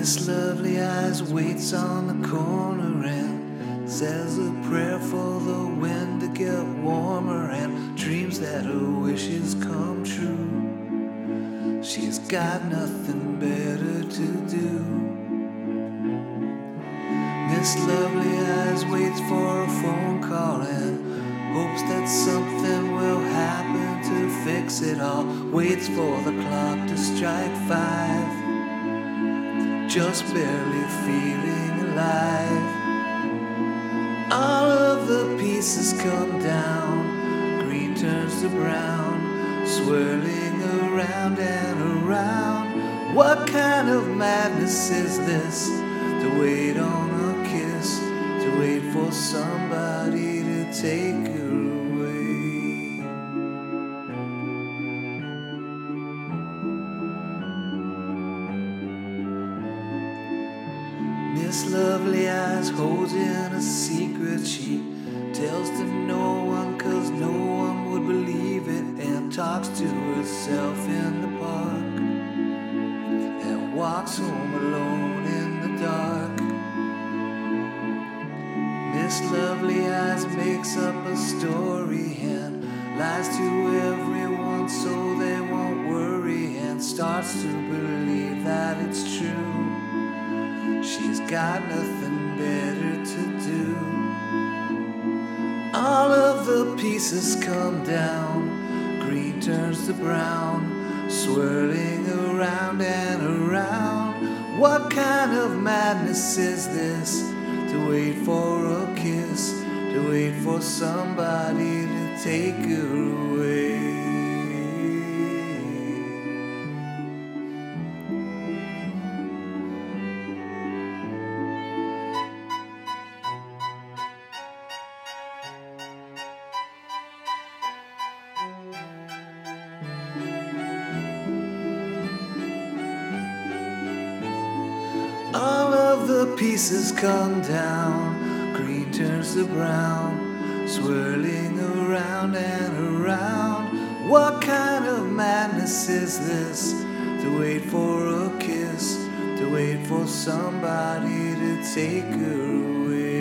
Miss Lovely Eyes waits on the corner and says a prayer for the wind to get warmer, and dreams that her wishes come true. She's got nothing better to do. Miss Lovely Eyes waits for a phone call and hopes that something will happen to fix it all. Waits for the clock to strike 5, just barely feeling alive. All of the pieces come down, green turns to brown, swirling around and around. What kind of madness is this? To wait on a kiss, to wait for somebody to take her away. Miss Lovely Eyes holds in a secret she tells to no one, 'cause no one would believe it, and talks to herself in the park and walks home alone in the dark. Miss Lovely Eyes makes up a story and lies to everyone so they won't worry, and starts to believe that it's true. She's got nothing better to do. All of the pieces come down, green turns to brown, swirling around and around. What kind of madness is this? To wait for a kiss, to wait for somebody to take her away. All of the pieces come down, green turns to brown, swirling around and around. What kind of madness is this? To wait for a kiss, to wait for somebody to take her away.